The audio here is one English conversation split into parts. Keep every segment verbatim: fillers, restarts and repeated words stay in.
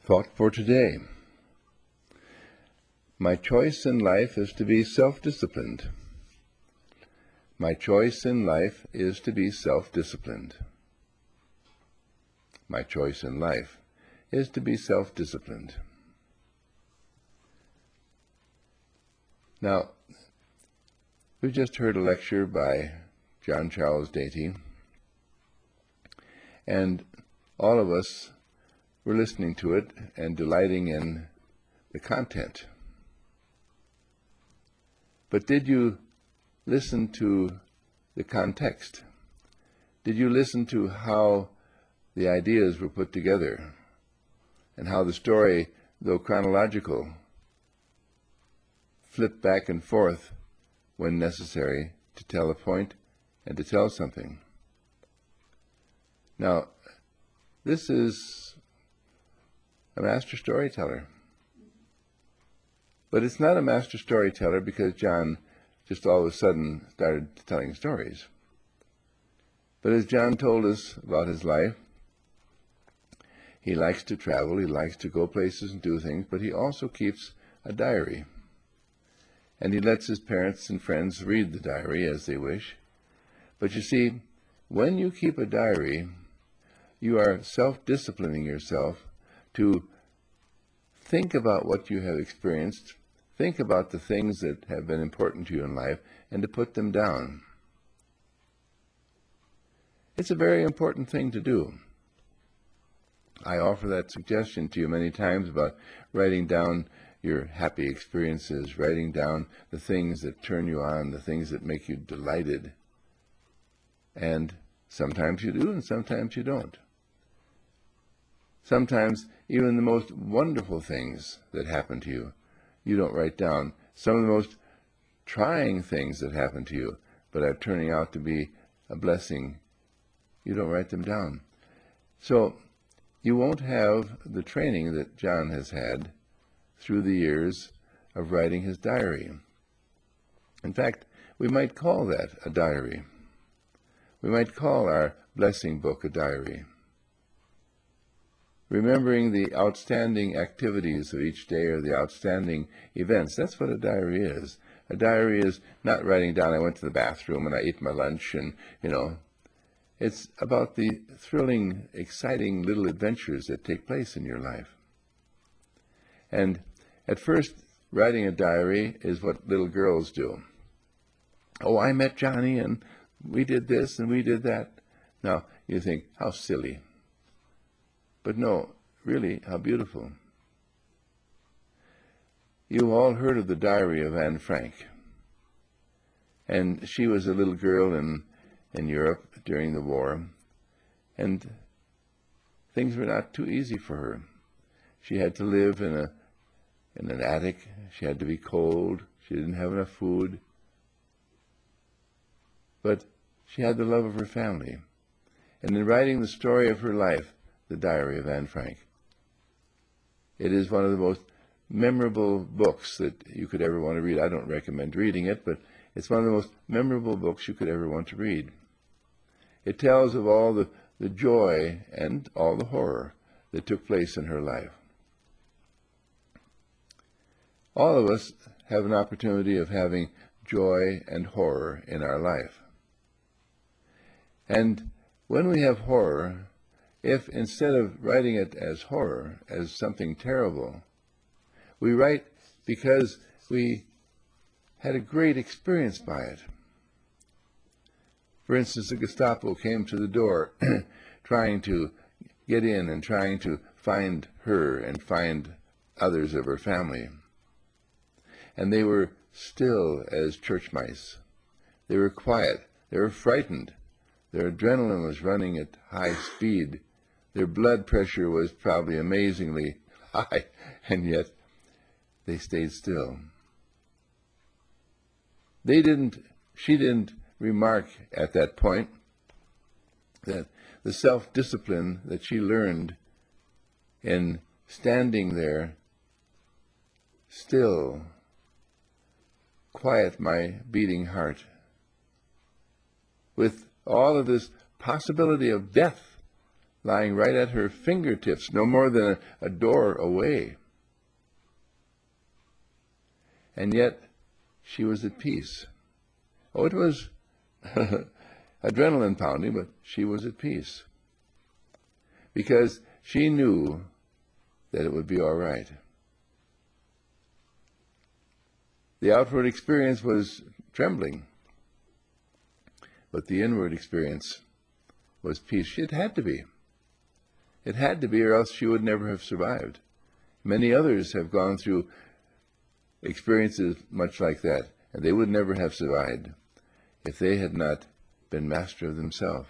Thought for today. My choice in life is to be self-disciplined. My choice in life is to be self-disciplined. My choice in life is to be self-disciplined. Now, we've just heard a lecture by John Charles Daty, and all of us were listening to it and delighting in the content. But did you listen to the context? Did you listen to how the ideas were put together and how the story, though chronological, flipped back and forth when necessary to tell a point and to tell something? Now, this is a master storyteller. But it's not a master storyteller because John just all of a sudden started telling stories. But as John told us about his life, he likes to travel, he likes to go places and do things, but he also keeps a diary. And he lets his parents and friends read the diary as they wish. But you see, when you keep a diary, you are self-disciplining yourself to think about what you have experienced, think about the things that have been important to you in life, and to put them down. It's a very important thing to do. I offer that suggestion to you many times about writing down your happy experiences, writing down the things that turn you on, the things that make you delighted. And sometimes you do, and sometimes you don't. Sometimes even the most wonderful things that happen to you, you don't write down. Some of the most trying things that happen to you, but are turning out to be a blessing, you don't write them down. So you won't have the training that John has had through the years of writing his diary. In fact, we might call that a diary. We might call our blessing book a diary. Remembering the outstanding activities of each day or the outstanding events. That's what a diary is. A diary is not writing down, I went to the bathroom and I ate my lunch and, you know. It's about the thrilling, exciting little adventures that take place in your life. And at first, writing a diary is what little girls do. Oh, I met Johnny and we did this and we did that. Now, you think, how silly. But no, really, how beautiful. You've all heard of the diary of Anne Frank. And she was a little girl in, in Europe during the war. And things were not too easy for her. She had to live in a in an attic. She had to be cold. She didn't have enough food. But she had the love of her family. And in writing the story of her life, The Diary of Anne Frank, it is one of the most memorable books that you could ever want to read. I don't recommend reading it, but it's one of the most memorable books you could ever want to read. It tells of all the, the joy and all the horror that took place in her life. All of us have an opportunity of having joy and horror in our life. And when we have horror, if instead of writing it as horror, as something terrible, we write because we had a great experience by it. For instance, the Gestapo came to the door trying to get in and trying to find her and find others of her family. And they were still as church mice. They were quiet. They were frightened. Their adrenaline was running at high speed. Their blood pressure was probably amazingly high, and yet they stayed still. They didn't, she didn't remark at that point that the self-discipline that she learned in standing there still, quiet my beating heart, with all of this possibility of death lying right at her fingertips, no more than a, a door away. And yet she was at peace. Oh, it was adrenaline pounding, but she was at peace. Because she knew that it would be all right. The outward experience was trembling, but the inward experience was peace. It had to be. It had to be, or else she would never have survived. Many others have gone through experiences much like that, and they would never have survived if they had not been master of themselves.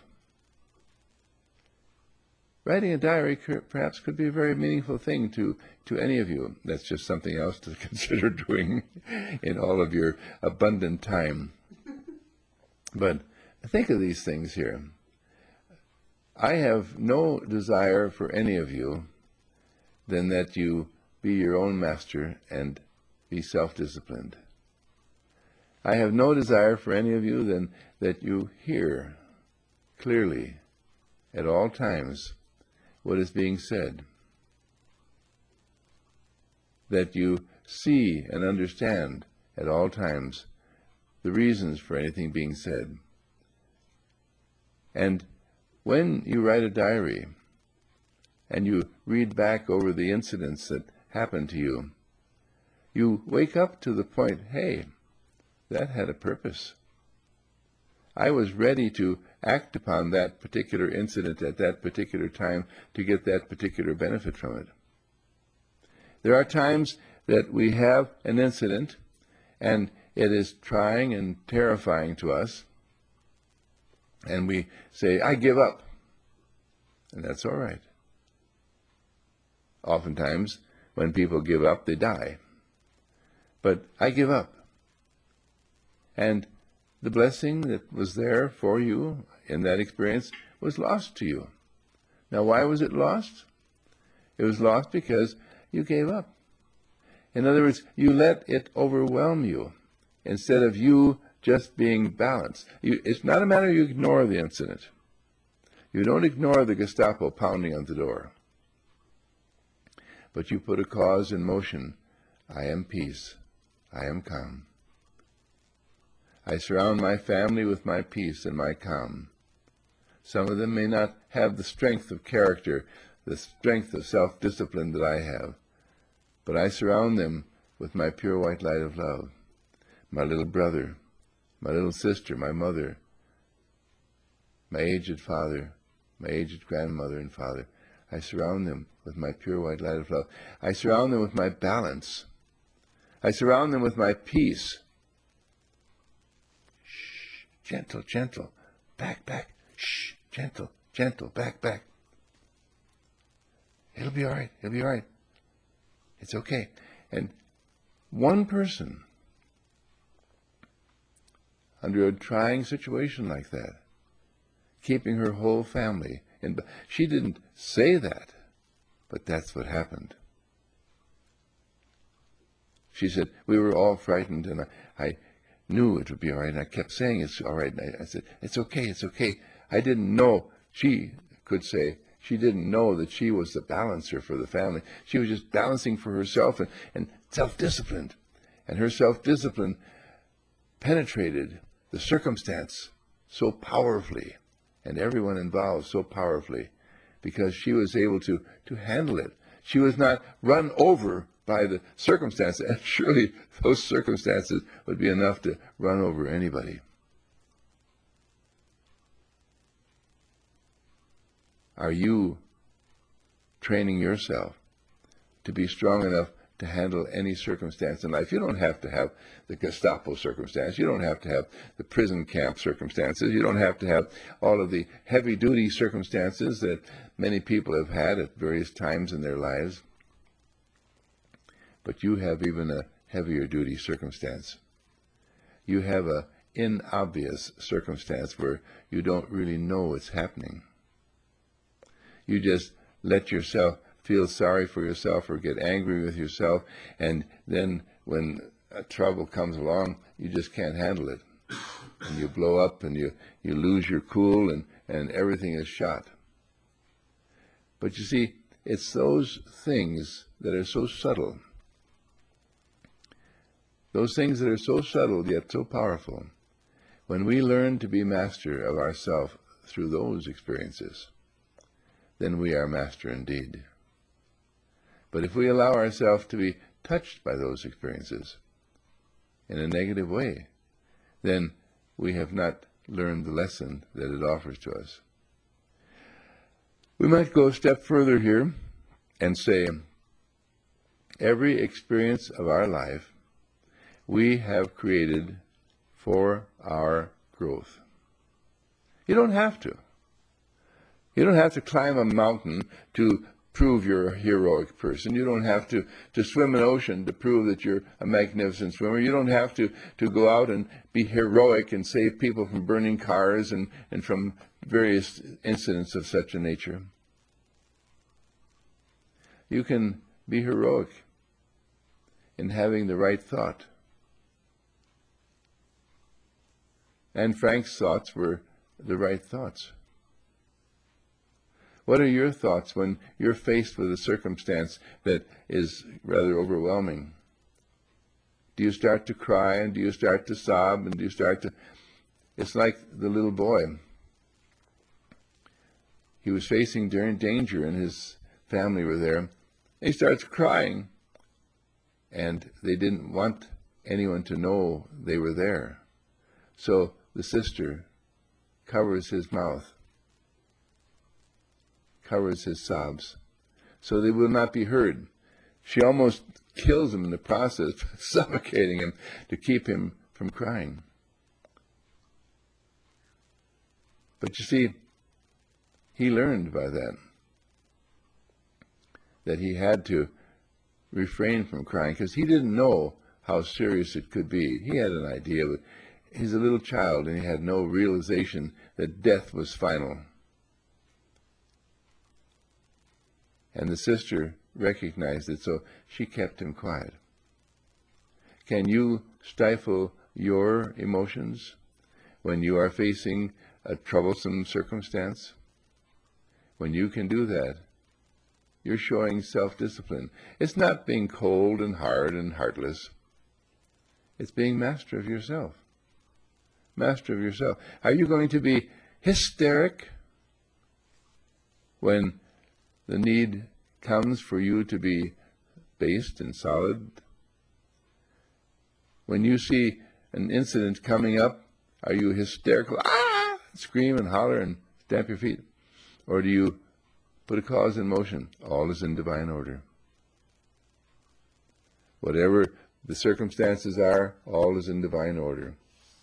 Writing a diary perhaps could be a very meaningful thing to, to any of you. That's just something else to consider doing in all of your abundant time. But think of these things here. I have no desire for any of you than that you be your own master and be self-disciplined. I have no desire for any of you than that you hear clearly at all times what is being said, that you see and understand at all times the reasons for anything being said. And when you write a diary and you read back over the incidents that happened to you, you wake up to the point, hey, that had a purpose. I was ready to act upon that particular incident at that particular time to get that particular benefit from it. There are times that we have an incident and it is trying and terrifying to us, and we say, I give up. And that's all right. Oftentimes, when people give up, they die. But I give up. And the blessing that was there for you in that experience was lost to you. Now, why was it lost? It was lost because you gave up. In other words, you let it overwhelm you instead of you just being balanced. You, it's not a matter you ignore the incident. You don't ignore the Gestapo pounding on the door. But you put a cause in motion. I am peace. I am calm. I surround my family with my peace and my calm. Some of them may not have the strength of character, the strength of self-discipline that I have, but I surround them with my pure white light of love. My little brother, my little sister, my mother, my aged father, my aged grandmother and father. I surround them with my pure white light of love. I surround them with my balance. I surround them with my peace. Shh, gentle, gentle, back, back. Shh, gentle, gentle, back, back. It'll be all right. It'll be all right. It's okay. And one person, under a trying situation like that, keeping her whole family in, she didn't say that, but that's what happened. She said, we were all frightened, and I, I knew it would be all right, and I kept saying it's all right, and I, I said, it's okay, it's okay. I didn't know, she could say, she didn't know that she was the balancer for the family. She was just balancing for herself and, and self-disciplined. And her self-discipline penetrated the circumstance so powerfully, and everyone involved so powerfully, because she was able to, to handle it. She was not run over by the circumstances, and surely those circumstances would be enough to run over anybody. Are you training yourself to be strong enough to handle any circumstance in life? You don't have to have the Gestapo circumstance. You don't have to have the prison camp circumstances. You don't have to have all of the heavy-duty circumstances that many people have had at various times in their lives. But you have even a heavier-duty circumstance. You have an inobvious circumstance where you don't really know what's happening. You just let yourself feel sorry for yourself or get angry with yourself, and then when a trouble comes along, you just can't handle it. And you blow up and you, you lose your cool, and, and everything is shot. But you see, it's those things that are so subtle, those things that are so subtle yet so powerful. When we learn to be master of ourself through those experiences, then we are master indeed. But if we allow ourselves to be touched by those experiences in a negative way, then we have not learned the lesson that it offers to us. We might go a step further here and say, every experience of our life we have created for our growth. You don't have to. You don't have to climb a mountain to prove you're a heroic person. You don't have to, to swim an ocean to prove that you're a magnificent swimmer. You don't have to, to go out and be heroic and save people from burning cars and, and from various incidents of such a nature. You can be heroic in having the right thought. And Frank's thoughts were the right thoughts. What are your thoughts when you're faced with a circumstance that is rather overwhelming? Do you start to cry, and do you start to sob, and do you start to... It's like the little boy. He was facing danger, and his family were there. He starts crying, and they didn't want anyone to know they were there. So the sister covers his mouth, covers his sobs, so they will not be heard. She almost kills him in the process, suffocating him to keep him from crying. But you see, he learned by that, that he had to refrain from crying, because he didn't know how serious it could be. He had an idea, but he's a little child, and he had no realization that death was final. And the sister recognized it, so she kept him quiet. Can you stifle your emotions when you are facing a troublesome circumstance? When you can do that, you're showing self-discipline. It's not being cold and hard and heartless. It's being master of yourself. Master of yourself. Are you going to be hysteric when the need comes for you to be based and solid? When you see an incident coming up, are you hysterical? Ah! Scream and holler and stamp your feet? Or do you put a cause in motion? All is in divine order. Whatever the circumstances are, all is in divine order.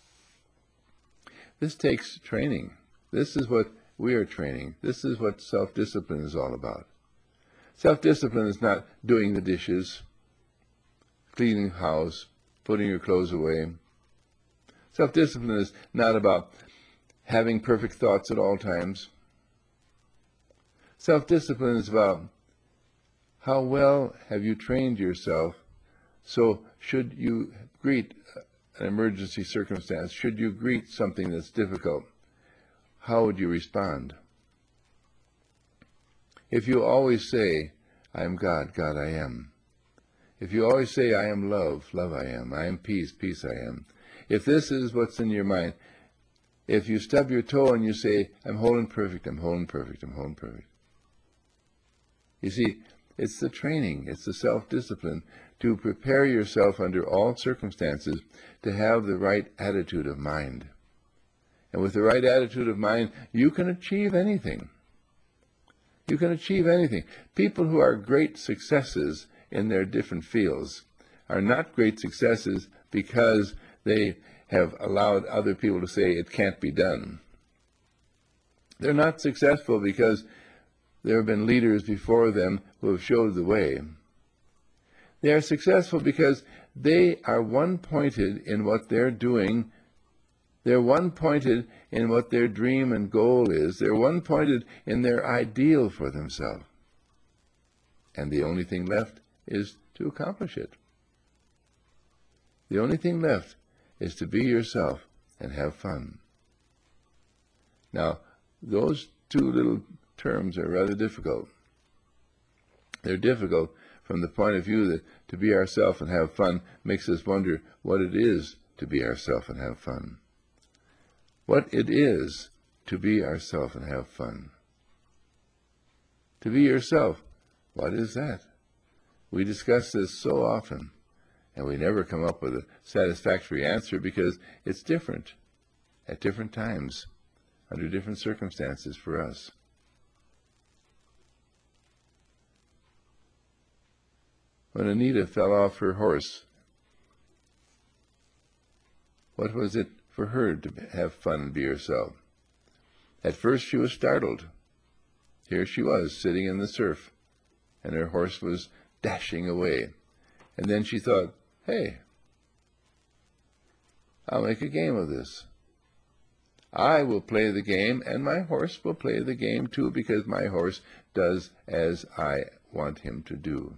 This takes training. This is what we are training. This is what self-discipline is all about. Self-discipline is not doing the dishes, cleaning the house, putting your clothes away. Self-discipline is not about having perfect thoughts at all times. Self-discipline is about how well have you trained yourself, so should you greet an emergency circumstance, should you greet something that's difficult, how would you respond? If you always say, I am God, God I am. If you always say, I am love, love I am. I am peace, peace I am. If this is what's in your mind, if you stub your toe and you say, I'm whole and perfect, I'm whole and perfect, I'm whole and perfect. You see, it's the training, it's the self-discipline to prepare yourself under all circumstances to have the right attitude of mind. And with the right attitude of mind, you can achieve anything. You can achieve anything. People who are great successes in their different fields are not great successes because they have allowed other people to say it can't be done. They're not successful because there have been leaders before them who have showed the way. They are successful because they are one-pointed in what they're doing. They're one-pointed in what their dream and goal is. They're one-pointed in their ideal for themselves. And the only thing left is to accomplish it. The only thing left is to be yourself and have fun. Now, those two little terms are rather difficult. They're difficult from the point of view that to be ourselves and have fun makes us wonder what it is to be ourselves and have fun. What it is to be ourselves and have fun. To be yourself, what is that? We discuss this so often, and we never come up with a satisfactory answer because it's different at different times, under different circumstances for us. When Anita fell off her horse, what was it for her to have fun and be herself? At first she was startled. Here she was, sitting in the surf, and her horse was dashing away. And then she thought, hey, I'll make a game of this. I will play the game, and my horse will play the game too, because my horse does as I want him to do.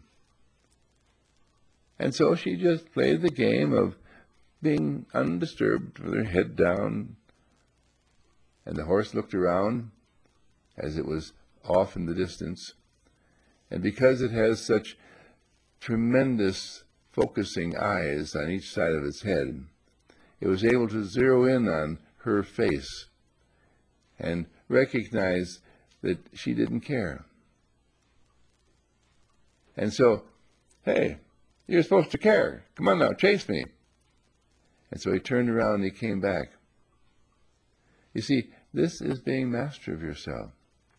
And so she just played the game of being undisturbed with her head down, and the horse looked around as it was off in the distance. And because it has such tremendous focusing eyes on each side of its head, it was able to zero in on her face and recognize that she didn't care. And so, hey, you're supposed to care. Come on now, chase me. And so he turned around and he came back. You see, this is being master of yourself.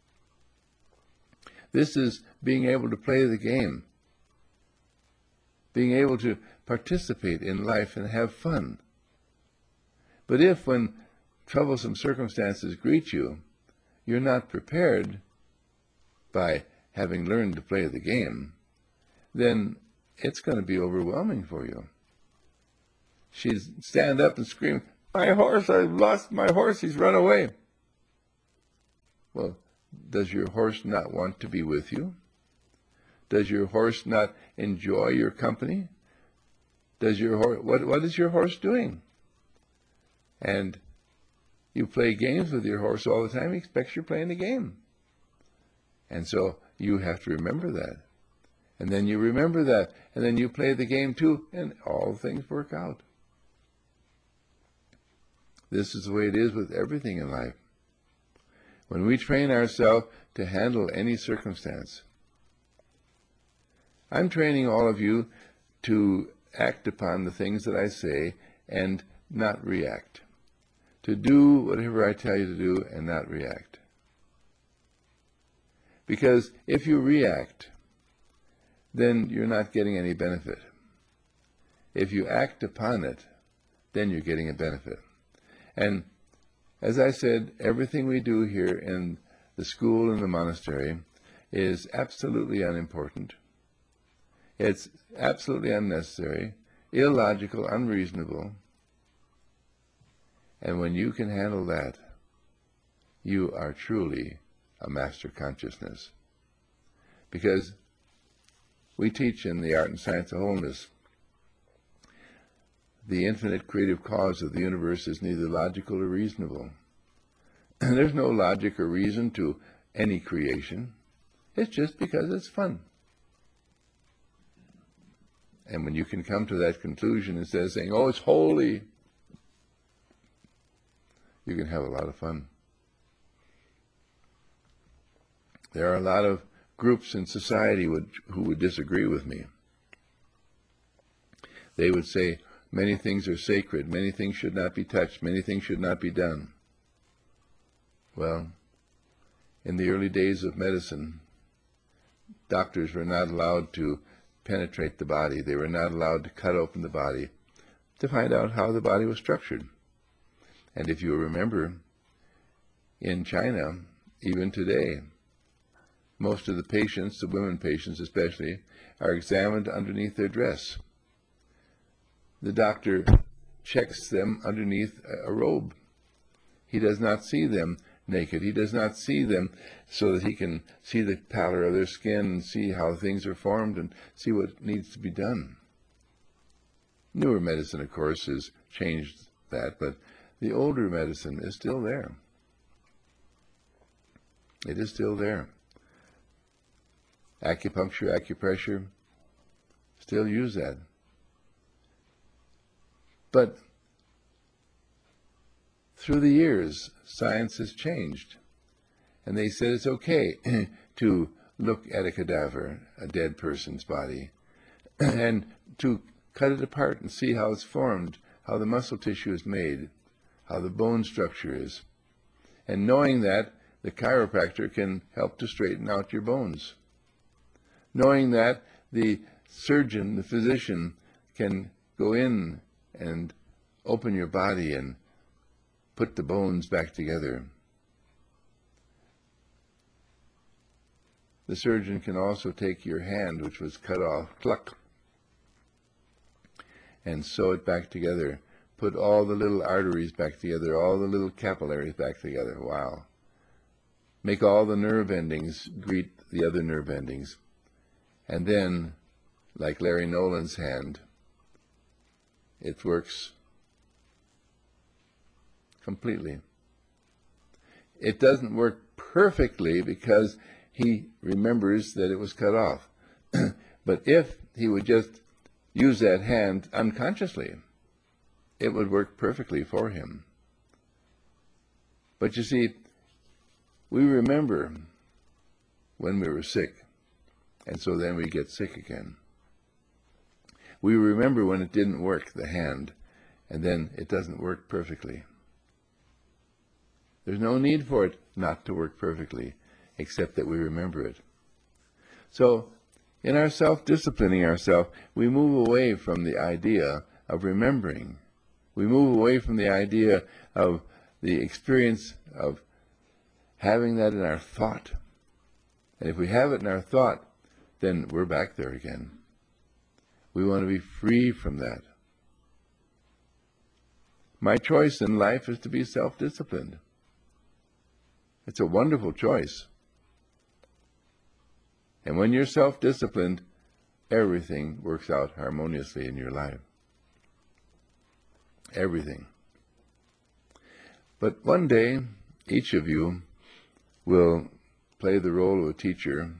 This is being able to play the game, being able to participate in life and have fun. But if, when troublesome circumstances greet you, you're not prepared by having learned to play the game, then it's going to be overwhelming for you. She'd stand up and scream, my horse, I've lost my horse, he's run away. Well, does your horse not want to be with you? Does your horse not enjoy your company? Does your horse, what, what is your horse doing? And you play games with your horse all the time, he expects you're playing the game. And so you have to remember that. And then you remember that, and then you play the game too, and all things work out. This is the way it is with everything in life. When we train ourselves to handle any circumstance, I'm training all of you to act upon the things that I say and not react. To do whatever I tell you to do and not react. Because if you react, then you're not getting any benefit. If you act upon it, then you're getting a benefit. And as I said, everything we do here in the school and the monastery is absolutely unimportant. It's absolutely unnecessary, illogical, unreasonable. And when you can handle that, you are truly a master consciousness. Because we teach in the Art and Science of Wholeness, the infinite creative cause of the universe is neither logical or reasonable. There's no logic or reason to any creation. It's just because it's fun. And when you can come to that conclusion instead of saying, oh, it's holy, you can have a lot of fun. There are a lot of groups in society would, who would disagree with me. They would say, many things are sacred, many things should not be touched, many things should not be done. Well, in the early days of medicine, doctors were not allowed to penetrate the body. They were not allowed to cut open the body to find out how the body was structured. And if you remember, in China, even today, most of the patients, the women patients especially, are examined underneath their dress. The doctor checks them underneath a robe. He does not see them naked. He does not see them so that he can see the pallor of their skin and see how things are formed and see what needs to be done. Newer medicine, of course, has changed that, but the older medicine is still there. It is still there. acupuncture, acupressure, still use that. But through the years, science has changed. And they said it's okay to look at a cadaver, a dead person's body, and to cut it apart and see how it's formed, how the muscle tissue is made, how the bone structure is. And knowing that, the chiropractor can help to straighten out your bones. Knowing that, the surgeon, the physician, can go in and open your body and put the bones back together. The surgeon can also take your hand, which was cut off, pluck, and sew it back together. Put all the little arteries back together, all the little capillaries back together. Wow. Make all the nerve endings greet the other nerve endings. And then, like Larry Nolan's hand, it works completely. It doesn't work perfectly because he remembers that it was cut off. But if he would just use that hand unconsciously, it would work perfectly for him. But you see, we remember when we were sick, and so then we get sick again. We remember when it didn't work, the hand, and then it doesn't work perfectly. There's no need for it not to work perfectly, except that we remember it. So, in our self-disciplining ourselves, we move away from the idea of remembering. We move away from the idea of the experience of having that in our thought. And if we have it in our thought, then we're back there again. We want to be free from that. My choice in life is to be self-disciplined. It's a wonderful choice. And when you're self-disciplined, everything works out harmoniously in your life. Everything. But one day, each of you will play the role of a teacher,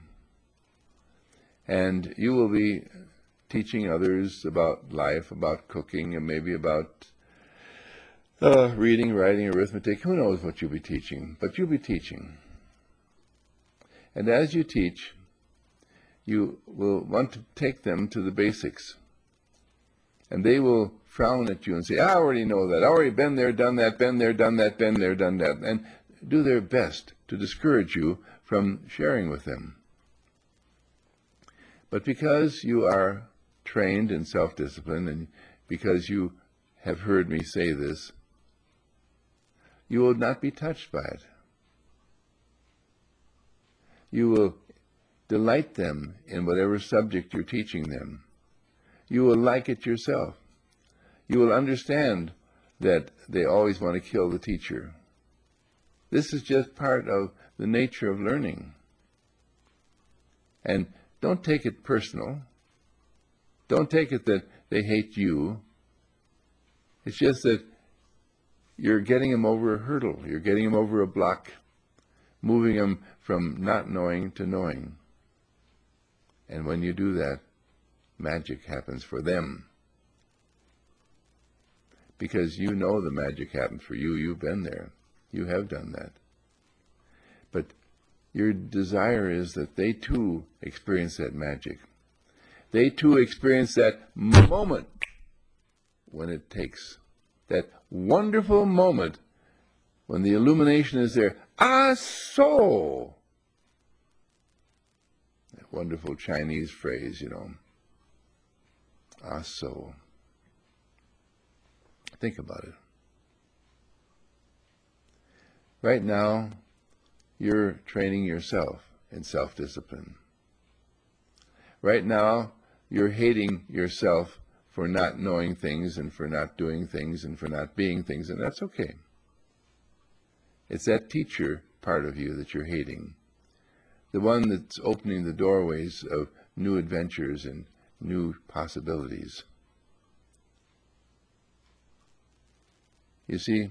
and you will be teaching others about life, about cooking, and maybe about uh, reading, writing, arithmetic. Who knows what you'll be teaching, but you'll be teaching. And as you teach, you will want to take them to the basics. And they will frown at you and say, I already know that. I already been there, done that, been there, done that, been there, done that. And do their best to discourage you from sharing with them. But because you are trained in self-discipline, and because you have heard me say this, you will not be touched by it. You will delight them in whatever subject you're teaching them. You will like it yourself. You will understand that they always want to kill the teacher. This is just part of the nature of learning. And don't take it personal. Don't take it that they hate you. It's just that you're getting them over a hurdle. You're getting them over a block, moving them from not knowing to knowing. And when you do that, magic happens for them. Because you know the magic happens for you. You've been there. You have done that. But your desire is that they too experience that magic. They too experience that moment when it takes. That wonderful moment when the illumination is there. Ah, so! That wonderful Chinese phrase, you know. Ah, so. Think about it. Right now, you're training yourself in self-discipline. Right now, you're hating yourself for not knowing things and for not doing things and for not being things, and that's okay. It's that teacher part of you that you're hating, the one that's opening the doorways of new adventures and new possibilities. You see,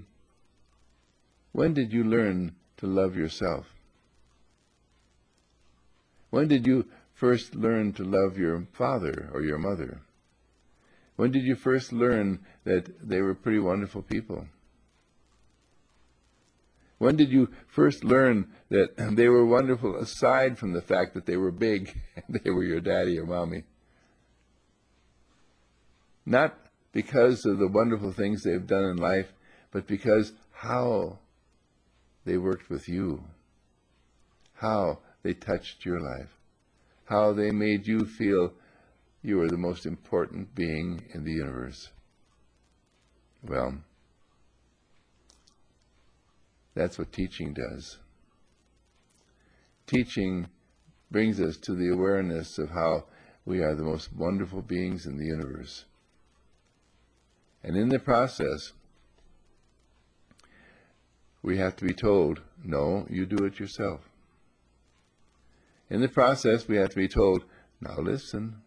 when did you learn to love yourself? When did you first learn to love your father or your mother? When did you first learn that they were pretty wonderful people? When did you first learn that they were wonderful aside from the fact that they were big and they were your daddy or mommy? Not because of the wonderful things they've done in life, but because how they worked with you, how they touched your life, how they made you feel you were the most important being in the universe. Well, that's what teaching does. Teaching brings us to the awareness of how we are the most wonderful beings in the universe. And in the process, we have to be told, no, you do it yourself. In the process, we have to be told, now listen.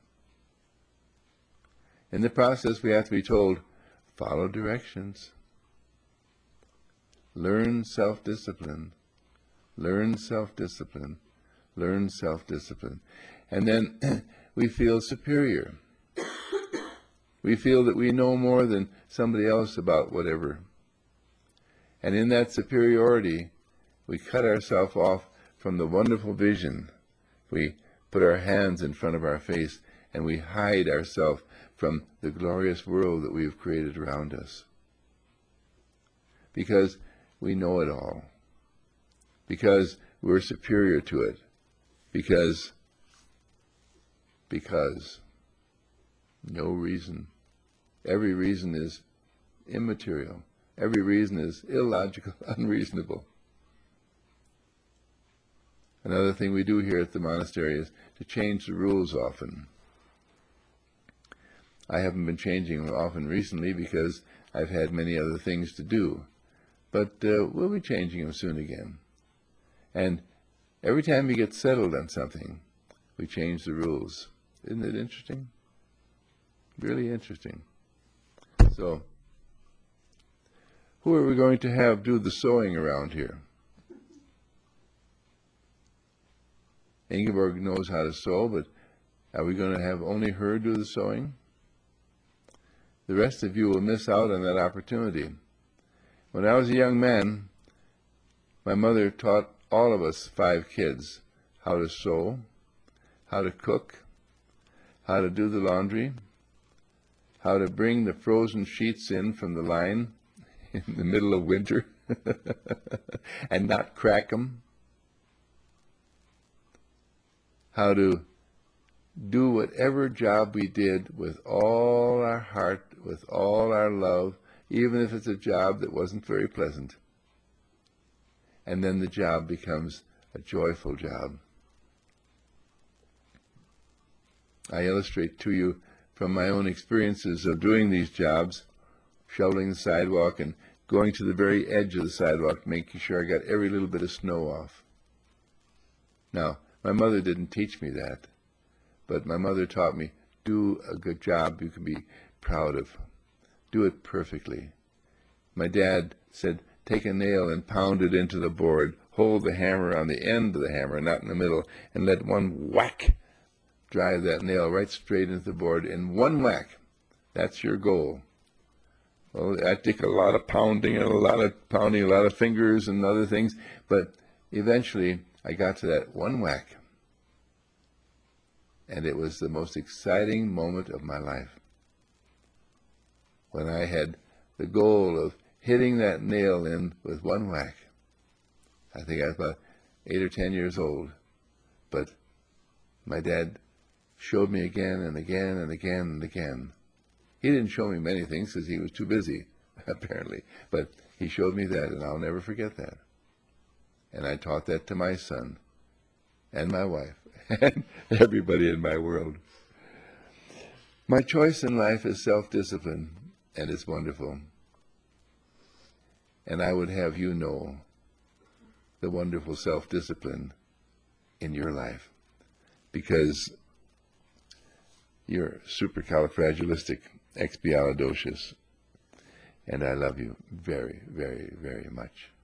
In the process, we have to be told, follow directions. Learn self-discipline. Learn self-discipline. Learn self-discipline. And then we feel superior. We feel that we know more than somebody else about whatever. And in that superiority, we cut ourselves off from the wonderful vision. We put our hands in front of our face and we hide ourselves from the glorious world that we have created around us. Because we know it all. Because we're superior to it. Because, because, no reason. Every reason is immaterial. Every reason is illogical, unreasonable. Another thing we do here at the monastery is to change the rules often. I haven't been changing them often recently because I've had many other things to do. But uh, we'll be changing them soon again. And every time we get settled on something, we change the rules. Isn't it interesting? Really interesting. So, who are we going to have do the sewing around here? Ingeborg knows how to sew, but are we going to have only her do the sewing? The rest of you will miss out on that opportunity. When I was a young man, my mother taught all of us five kids how to sew, how to cook, how to do the laundry, how to bring the frozen sheets in from the line in the middle of winter and not crack them, how to do whatever job we did with all our heart, with all our love, even if it's a job that wasn't very pleasant. And then the job becomes a joyful job. I illustrate to you from my own experiences of doing these jobs, shoveling the sidewalk and going to the very edge of the sidewalk, making sure I got every little bit of snow off. Now, my mother didn't teach me that, but my mother taught me, do a good job you can be proud of. Do it perfectly. My dad said, take a nail and pound it into the board. Hold the hammer on the end of the hammer, not in the middle, and let one whack drive that nail right straight into the board in one whack. That's your goal. Well, that took a lot of pounding and a lot of pounding, a lot of fingers and other things, but eventually I got to that one whack. And it was the most exciting moment of my life. When I had the goal of hitting that nail in with one whack. I think I was about eight or ten years old. But my dad showed me again and again and again and again. He didn't show me many things because he was too busy, apparently. But he showed me that, and I'll never forget that. And I taught that to my son and my wife and everybody in my world. My choice in life is self-discipline, and it's wonderful. And I would have you know the wonderful self-discipline in your life, because you're supercalifragilisticexpialidocious, and I love you very, very, very much.